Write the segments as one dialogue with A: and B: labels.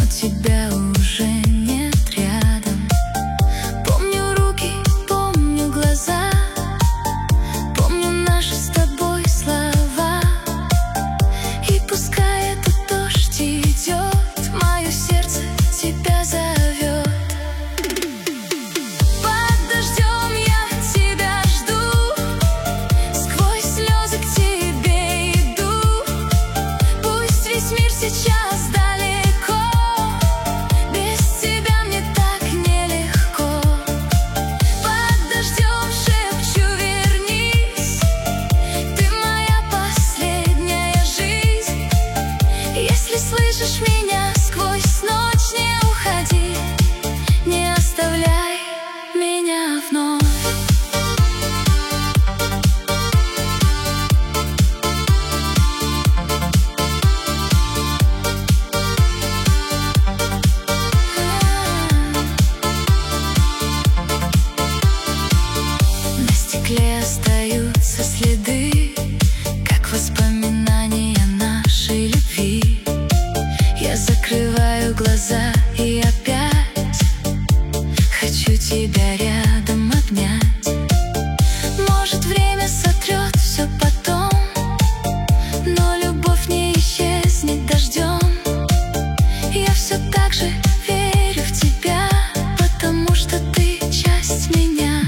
A: тебя уже нет рядом. Помню руки, помню глаза, помню наши с тобой слова. И пускай этот дождь идет, мое сердце тебя зовет. Под дождем я тебя жду, сквозь слезы к тебе иду. Пусть весь мир сейчас далеко, без тебя мне так нелегко. Под дождем шепчу: вернись, ты моя последняя жизнь. Если слышишь меня сквозь ночь, не уходи, не оставляй меня вновь. На стекле остаются следы, как воспоминания нашей любви. Я закрываю глаза и опять хочу тебя рядом обнять. Может, время сотрет все потом, но любовь не исчезнет дождем. Я все так же верю в тебя, потому что ты часть меня.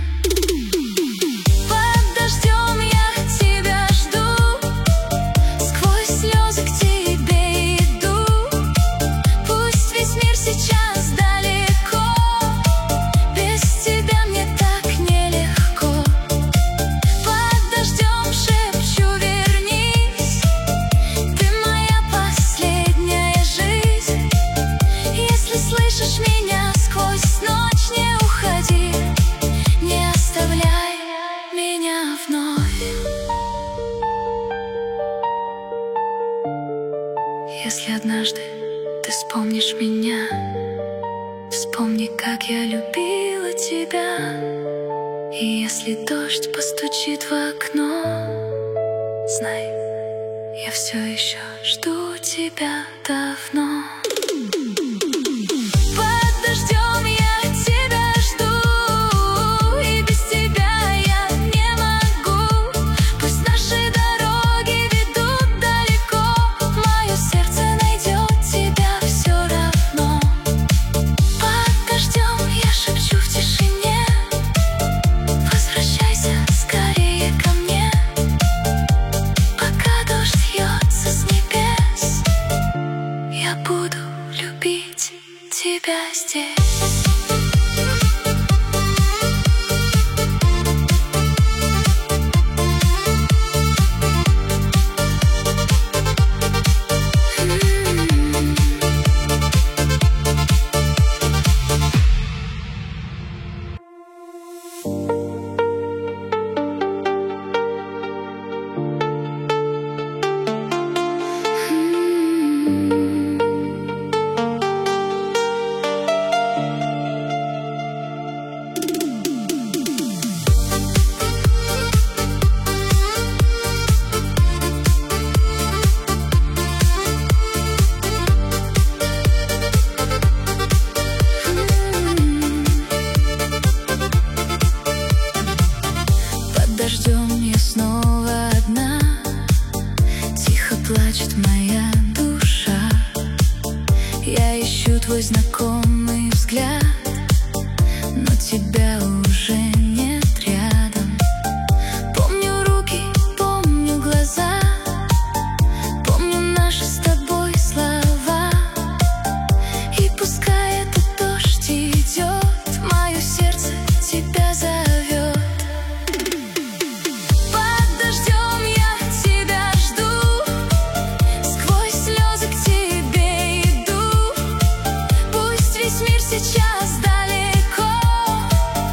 A: Под дождем я тебя жду, сквозь слезы к тебе иду. Пусть весь мир сейчас далеко, без тебя мне так нелегко. Под дождем шепчу: вернись, ты моя последняя жизнь. Если слышишь меня сквозь ночь, не уходи, не оставляй меня вновь. Если однажды ты вспомнишь меня, вспомни, как я любила тебя. И если дождь постучит в окно, знай, я все еще жду тебя давно. Под дождем я тебя жду, и без тебя я не могу. Пусть наши дороги ведут далеко, мое сердце найдет тебя все равно. Под дождем я шепчу в тишине: возвращайся скорее ко мне. Пока дождь льется с небес, я буду любить тебя здесь. Под дождем я снова одна, тихо плачет моя душа. Я ищу твой знакомый взгляд, но тебя уже нет рядом. Помню руки, помню глаза, помню наши с тобой слова. И пускай этот дождь идет, мое сердце тебя зовет. Под дождем я тебя жду, сквозь слезы к тебе иду. Пусть весь мир сейчас далеко,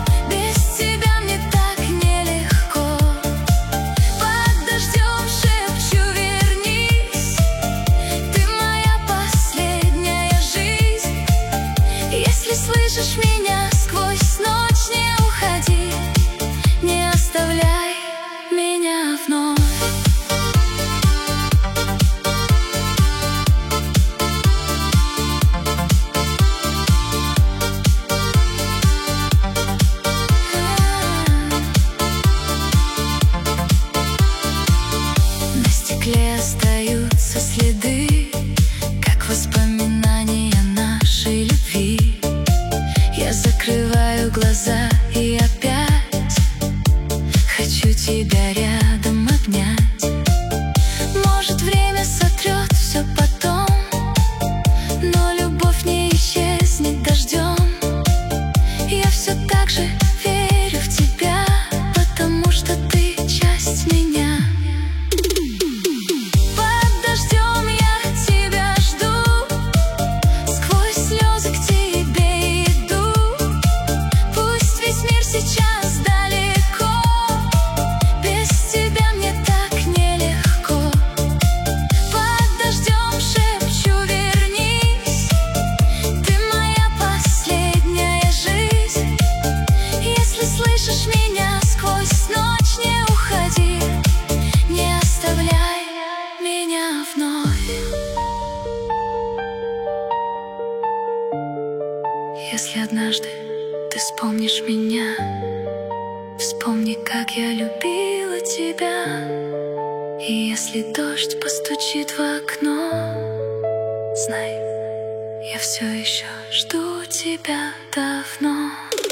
A: Если однажды ты вспомнишь меня, вспомни, как я любила тебя. И если дождь постучит в окно, знай, я все еще жду тебя давно.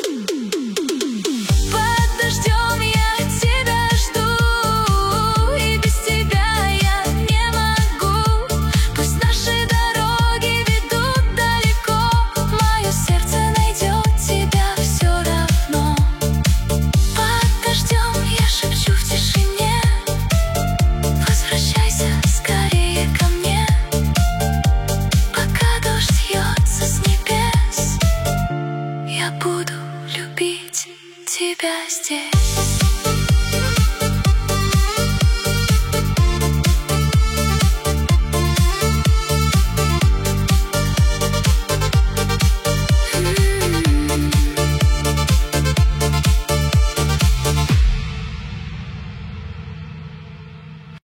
A: Под дождем я тебя жду, и без тебя я не могу. Пусть наши дороги ведут далеко, мое сердце найдет тебя все равно. Под дождем я шепчу в тишине: возвращайся скорее ко мне. Пока дождь льется с небес, я буду любить тебя здесь.